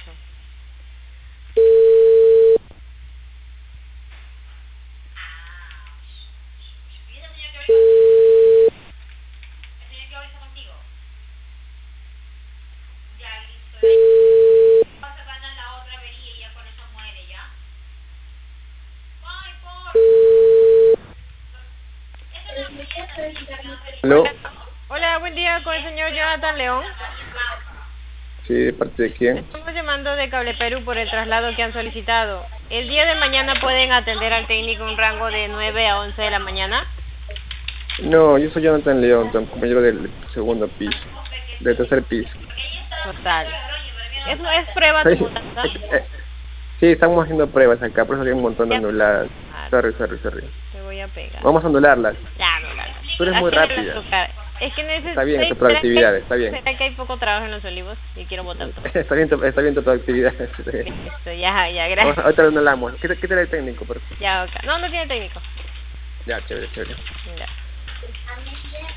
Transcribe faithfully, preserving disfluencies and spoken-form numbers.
pasó? ¿Aló? Hola, hola, buen día con el señor Jonathan León. Sí, ¿de parte de quién? Estamos llamando de Cable Perú por el traslado que han solicitado. El día de mañana pueden atender al técnico un rango de nueve a once de la mañana. No, yo soy Jonathan León, tu compañero del segundo piso, del tercer piso. Total. ¿Es, es prueba tu Sí, mudanza? eh, eh, sí, estamos haciendo pruebas acá, por eso hay un montón de Ya. anuladas. Ah, Sorry, sorry, sorry. te voy a pegar. Vamos a anularlas. Ya, no, no, no. Tú eres muy Así me rápida. la tocar. Es que Está necesito... bien tu ¿Será que, proactividad, está hay, bien. será que hay poco trabajo en los olivos? Y quiero botar todo. Está bien tu, está bien tu proactividad. Está bien. Listo, ya, ya, Vamos, gracias. ahorita lo anulamos. ¿Qué, qué tal el técnico, por favor? Ya, ok. No, no tiene técnico. Ya, chévere, chévere. Ya.